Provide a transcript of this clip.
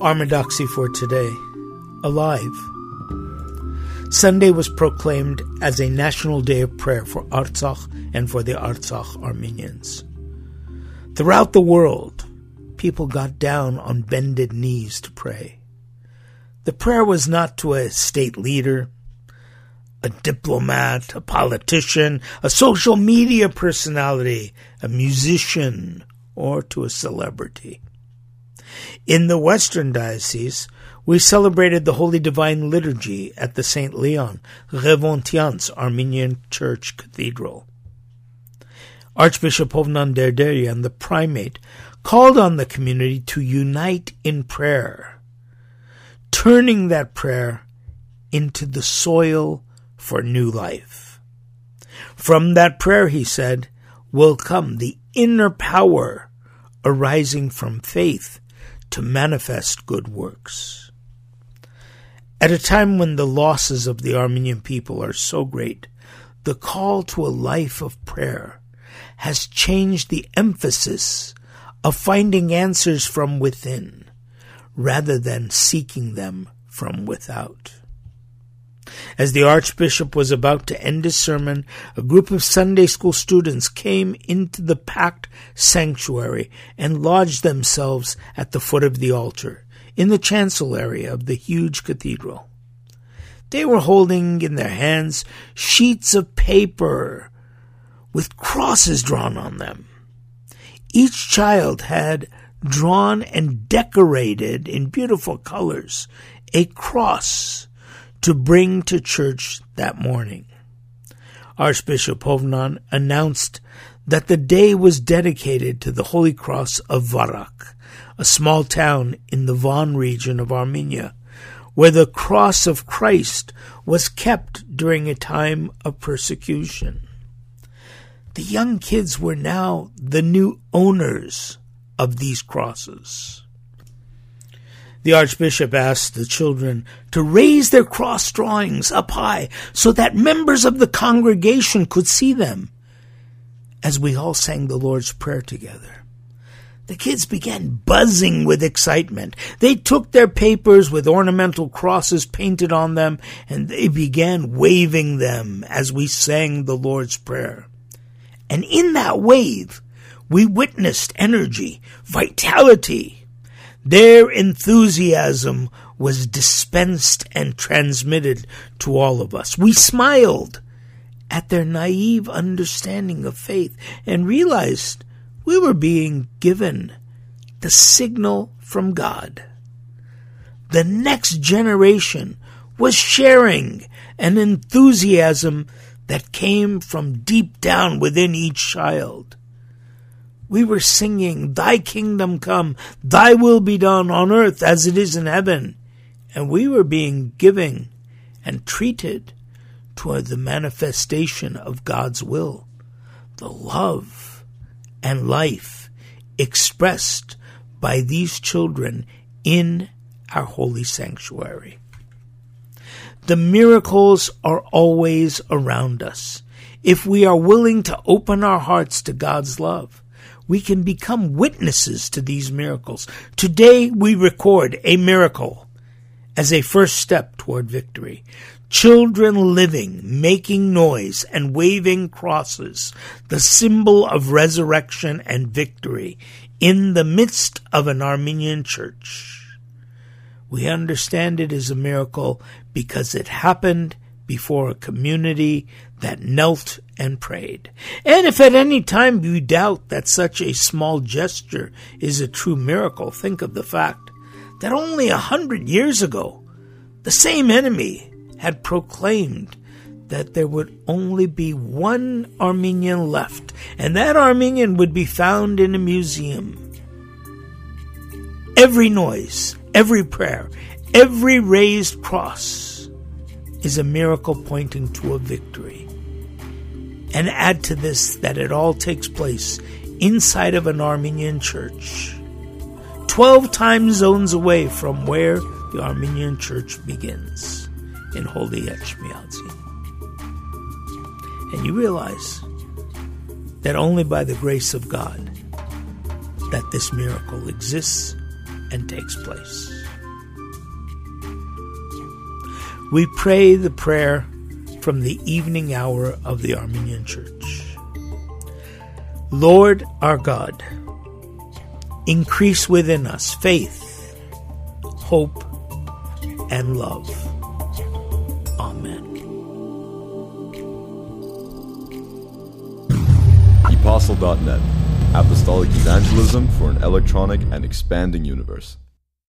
Orthodoxy for today. Alive. Sunday was proclaimed as a national day of prayer for Artsakh and for the Artsakh Armenians. Throughout the world, people got down on bended knees to pray. The prayer was not to a state leader, a diplomat, a politician, a social media personality, a musician, or to a celebrity. In the Western Diocese, we celebrated the Holy Divine Liturgy at the St. Leon Revontians Armenian Church Cathedral. Archbishop Hovnan Derderian, the primate, called on the community to unite in prayer, turning that prayer into the soil for new life. From that prayer, he said, will come the inner power arising from faith to manifest good works. At a time when the losses of the Armenian people are so great, the call to a life of prayer has changed the emphasis of finding answers from within rather than seeking them from without. As the Archbishop was about to end his sermon, a group of Sunday school students came into the packed sanctuary and lodged themselves at the foot of the altar, in the chancel area of the huge cathedral. They were holding in their hands sheets of paper with crosses drawn on them. Each child had drawn and decorated in beautiful colors a cross to bring to church that morning. Archbishop Hovnan announced that the day was dedicated to the Holy Cross of Varak, a small town in the Van region of Armenia, where the cross of Christ was kept during a time of persecution. The young kids were now the new owners of these crosses. The Archbishop asked the children to raise their cross drawings up high so that members of the congregation could see them as we all sang the Lord's Prayer together. The kids began buzzing with excitement. They took their papers with ornamental crosses painted on them, and they began waving them as we sang the Lord's Prayer. And in that wave, we witnessed energy, vitality. Their enthusiasm was dispensed and transmitted to all of us. We smiled at their naive understanding of faith and realized we were being given the signal from God. The next generation was sharing an enthusiasm that came from deep down within each child. We were singing, "Thy kingdom come, thy will be done on earth as it is in heaven." And we were being given and treated toward the manifestation of God's will, the love and life expressed by these children in our holy sanctuary. The miracles are always around us. If we are willing to open our hearts to God's love, we can become witnesses to these miracles. Today we record a miracle as a first step toward victory. Children living, making noise, and waving crosses, the symbol of resurrection and victory in the midst of an Armenian church. We understand it as a miracle because it happened before a community that knelt and prayed. And if at any time you doubt that such a small gesture is a true miracle, think of the fact that only 100 years ago, the same enemy had proclaimed that there would only be one Armenian left, and that Armenian would be found in a museum. Every noise, every prayer, every raised cross is a miracle pointing to a victory. And add to this that it all takes place inside of an Armenian church, 12 time zones away from where the Armenian church begins, in Holy Etchmiadzin. And you realize that only by the grace of God that this miracle exists and takes place. we pray the prayer from the evening hour of the Armenian Church. Lord our God, increase within us faith, hope, and love. Amen. Apostle.net, Apostolic Evangelism for an electronic and expanding universe.